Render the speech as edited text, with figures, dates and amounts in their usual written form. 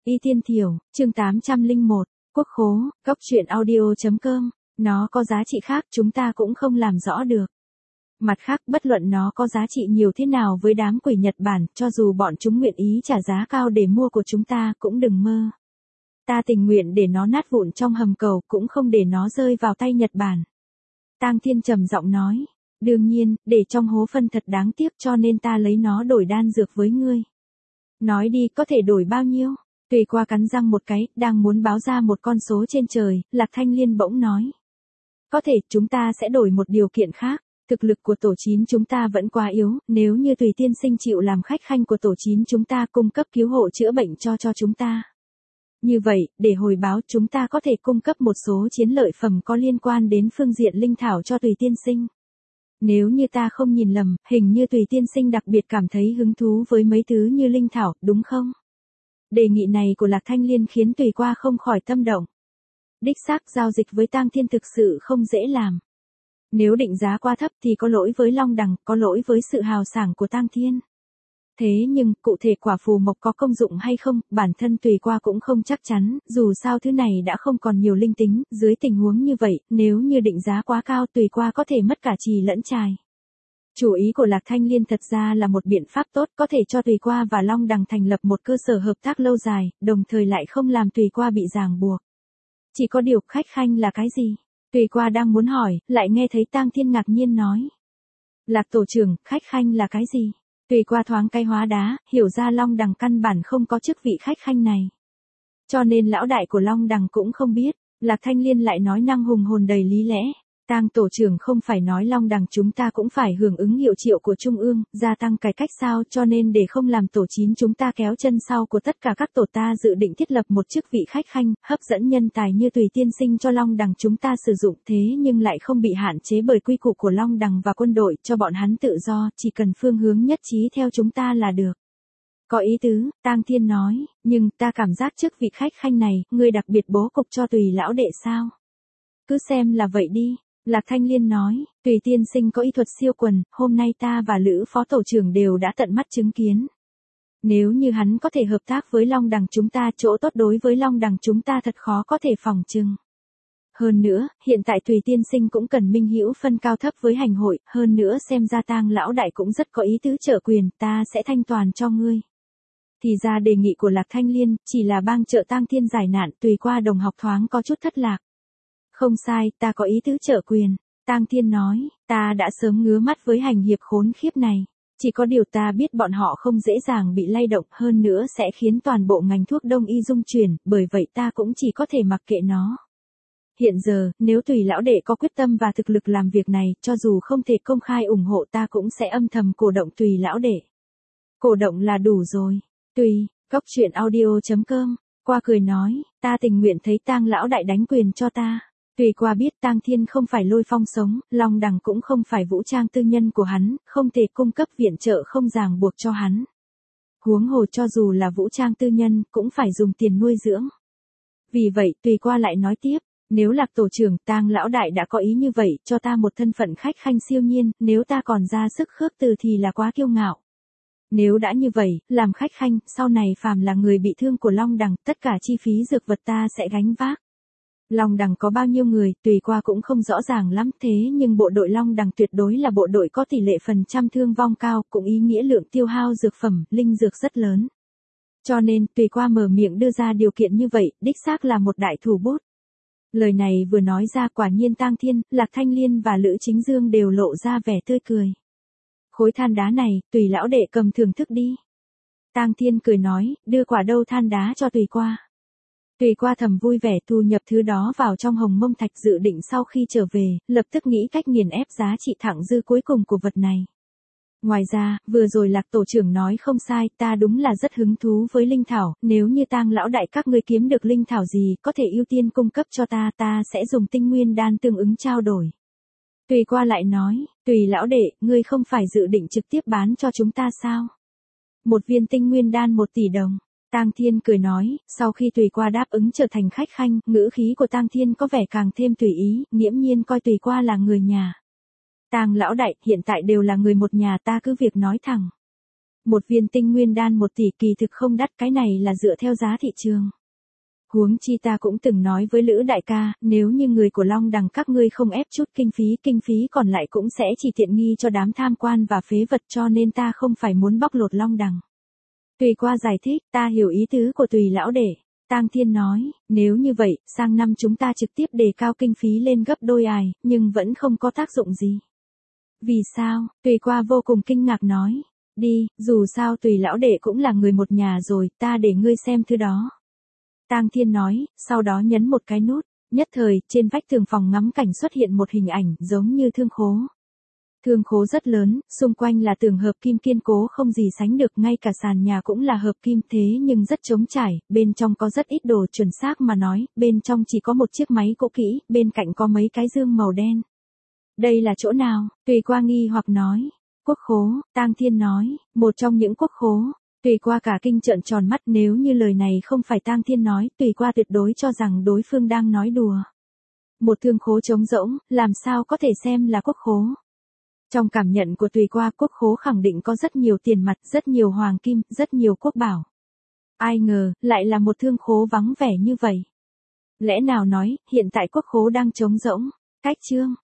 Y Tiên Thiểu, chương 801, Quốc khố, Cóc truyện audio.com, nó có giá trị khác chúng ta cũng không làm rõ được. Mặt khác, bất luận nó có giá trị nhiều thế nào với đám quỷ Nhật Bản, cho dù bọn chúng nguyện ý trả giá cao để mua của chúng ta cũng đừng mơ. Ta tình nguyện để nó nát vụn trong hầm cầu cũng không để nó rơi vào tay Nhật Bản. Tang Thiên trầm giọng nói, đương nhiên, để trong hố phân thật đáng tiếc cho nên ta lấy nó đổi đan dược với ngươi. Nói đi, có thể đổi bao nhiêu? Tùy Qua cắn răng một cái, đang muốn báo ra một con số trên trời, Lạc Thanh Liên bỗng nói. Có thể, chúng ta sẽ đổi một điều kiện khác. Thực lực của tổ 9 chúng ta vẫn quá yếu, nếu như Tùy tiên sinh chịu làm khách khanh của tổ 9 chúng ta cung cấp cứu hộ chữa bệnh cho chúng ta. Như vậy, để hồi báo chúng ta có thể cung cấp một số chiến lợi phẩm có liên quan đến phương diện linh thảo cho Tùy tiên sinh. Nếu như ta không nhìn lầm, hình như Tùy tiên sinh đặc biệt cảm thấy hứng thú với mấy thứ như linh thảo, đúng không? Đề nghị này của Lạc Thanh Liên khiến Tùy Qua không khỏi tâm động. Đích xác giao dịch với Tang Thiên thực sự không dễ làm. Nếu định giá quá thấp thì có lỗi với Long Đằng, có lỗi với sự hào sảng của Tang Thiên. Thế nhưng, cụ thể quả phù mộc có công dụng hay không, bản thân Tùy Qua cũng không chắc chắn, dù sao thứ này đã không còn nhiều linh tính, dưới tình huống như vậy, nếu như định giá quá cao Tùy Qua có thể mất cả trì lẫn trài. Chủ ý của Lạc Thanh Liên thật ra là một biện pháp tốt có thể cho Tùy Qua và Long Đằng thành lập một cơ sở hợp tác lâu dài, đồng thời lại không làm Tùy Qua bị ràng buộc. Chỉ có điều khách khanh là cái gì? Tùy Qua đang muốn hỏi, lại nghe thấy Tang Thiên ngạc nhiên nói. Lạc tổ trưởng, khách khanh là cái gì? Tùy Qua thoáng cay hóa đá, hiểu ra Long Đằng căn bản không có chức vị khách khanh này. Cho nên lão đại của Long Đằng cũng không biết. Lạc Thanh Liên lại nói năng hùng hồn đầy lý lẽ. Tang tổ trưởng không phải nói Long Đằng chúng ta cũng phải hưởng ứng hiệu triệu của Trung ương, gia tăng cải cách sao, cho nên để không làm tổ 9 chúng ta kéo chân sau của tất cả các tổ ta dự định thiết lập một chức vị khách khanh, hấp dẫn nhân tài như Tùy tiên sinh cho Long Đằng chúng ta sử dụng, thế nhưng lại không bị hạn chế bởi quy củ của Long Đằng và quân đội, cho bọn hắn tự do, chỉ cần phương hướng nhất trí theo chúng ta là được. Có ý tứ, Tang Thiên nói, nhưng ta cảm giác chức vị khách khanh này, ngươi đặc biệt bố cục cho Tùy lão đệ sao? Cứ xem là vậy đi. Lạc Thanh Liên nói, Tùy tiên sinh có y thuật siêu quần, hôm nay ta và Lữ phó tổ trưởng đều đã tận mắt chứng kiến. Nếu như hắn có thể hợp tác với Long Đằng chúng ta, chỗ tốt đối với Long Đằng chúng ta thật khó có thể phòng trừng. Hơn nữa, hiện tại Tùy tiên sinh cũng cần minh hữu phân cao thấp với hành hội, hơn nữa xem ra Tang lão đại cũng rất có ý tứ trợ quyền, ta sẽ thanh toàn cho ngươi. Thì ra đề nghị của Lạc Thanh Liên, chỉ là bang trợ Tang Thiên giải nạn, Tùy Qua đồng học thoáng có chút thất lạc. Không sai, ta có ý tứ trợ quyền. Tang Thiên nói, ta đã sớm ngứa mắt với hành hiệp khốn khiếp này. Chỉ có điều ta biết bọn họ không dễ dàng bị lay động, hơn nữa sẽ khiến toàn bộ ngành thuốc đông y rung chuyển, bởi vậy ta cũng chỉ có thể mặc kệ nó. Hiện giờ, nếu Tùy lão đệ có quyết tâm và thực lực làm việc này, cho dù không thể công khai ủng hộ ta cũng sẽ âm thầm cổ động Tùy lão đệ. Cổ động là đủ rồi. Tùy, Cóc truyện audio.com, Qua cười nói, ta tình nguyện thấy Tang lão đại đánh quyền cho ta. Tùy Qua biết Tang Thiên không phải Lôi Phong sống, Long Đằng cũng không phải vũ trang tư nhân của hắn, không thể cung cấp viện trợ không ràng buộc cho hắn. Huống hồ cho dù là vũ trang tư nhân, cũng phải dùng tiền nuôi dưỡng. Vì vậy Tùy Qua lại nói tiếp, nếu Lạc tổ trưởng Tang lão đại đã có ý như vậy, cho ta một thân phận khách khanh siêu nhiên, nếu ta còn ra sức khước từ thì là quá kiêu ngạo. Nếu đã như vậy, làm khách khanh, sau này phàm là người bị thương của Long Đằng, tất cả chi phí dược vật ta sẽ gánh vác. Long Đằng có bao nhiêu người, Tùy Qua cũng không rõ ràng lắm, thế nhưng bộ đội Long Đằng tuyệt đối là bộ đội có tỷ lệ phần trăm thương vong cao, cũng ý nghĩa lượng tiêu hao dược phẩm, linh dược rất lớn. Cho nên, Tùy Qua mở miệng đưa ra điều kiện như vậy, đích xác là một đại thủ bút. Lời này vừa nói ra quả nhiên Tang Thiên, Lạc Thanh Liên và Lữ Chính Dương đều lộ ra vẻ tươi cười. Khối than đá này, Tùy lão đệ cầm thưởng thức đi. Tang Thiên cười nói, đưa quả đâu than đá cho Tùy Qua. Tùy Qua thầm vui vẻ thu nhập thứ đó vào trong hồng mông thạch, dự định sau khi trở về, lập tức nghĩ cách nghiền ép giá trị thặng dư cuối cùng của vật này. Ngoài ra, vừa rồi Lạc tổ trưởng nói không sai, ta đúng là rất hứng thú với linh thảo, nếu như Tang lão đại các ngươi kiếm được linh thảo gì, có thể ưu tiên cung cấp cho ta, ta sẽ dùng tinh nguyên đan tương ứng trao đổi. Tùy Qua lại nói, Tùy lão đệ, ngươi không phải dự định trực tiếp bán cho chúng ta sao? Một viên tinh nguyên đan 1 tỷ đồng. Tang Thiên cười nói, sau khi Tùy Qua đáp ứng trở thành khách khanh, ngữ khí của Tang Thiên có vẻ càng thêm tùy ý, nghiễm nhiên coi Tùy Qua là người nhà. Tang lão đại, hiện tại đều là người một nhà, ta cứ việc nói thẳng. Một viên tinh nguyên đan 1 tỷ kỳ thực không đắt, cái này là dựa theo giá thị trường. Huống chi ta cũng từng nói với Lữ đại ca, nếu như người của Long Đằng các ngươi không ép chút kinh phí còn lại cũng sẽ chỉ tiện nghi cho đám tham quan và phế vật, cho nên ta không phải muốn bóc lột Long Đằng. Tùy qua giải thích, ta hiểu ý tứ của Tùy lão đệ. Tang Thiên nói, nếu như vậy, sang năm chúng ta trực tiếp đề cao kinh phí lên gấp đôi nhưng vẫn không có tác dụng gì. Vì sao? Tùy qua vô cùng kinh ngạc nói. Đi, dù sao Tùy lão đệ cũng là người một nhà rồi, ta để ngươi xem thứ đó. Tang Thiên nói, sau đó nhấn một cái nút, nhất thời, trên vách tường phòng ngắm cảnh xuất hiện một hình ảnh giống như thương khố. Thương khố rất lớn, xung quanh là tường hợp kim kiên cố không gì sánh được, ngay cả sàn nhà cũng là hợp kim, thế nhưng rất trống trải, bên trong có rất ít đồ, chuẩn xác mà nói, bên trong chỉ có một chiếc máy cũ kỹ, bên cạnh có mấy cái dương màu đen. Đây là chỗ nào? Tùy qua nghi hoặc nói. Quốc khố, Tang Thiên nói, một trong những quốc khố. Tùy qua cả kinh trợn tròn mắt, nếu như lời này không phải Tang Thiên nói, Tùy qua tuyệt đối cho rằng đối phương đang nói đùa. Một thương khố trống rỗng, làm sao có thể xem là quốc khố? Trong cảm nhận của Tùy qua, quốc khố khẳng định có rất nhiều tiền mặt, rất nhiều hoàng kim, rất nhiều quốc bảo. Ai ngờ, lại là một thương khố vắng vẻ như vậy. Lẽ nào nói, hiện tại quốc khố đang trống rỗng? Cách chương.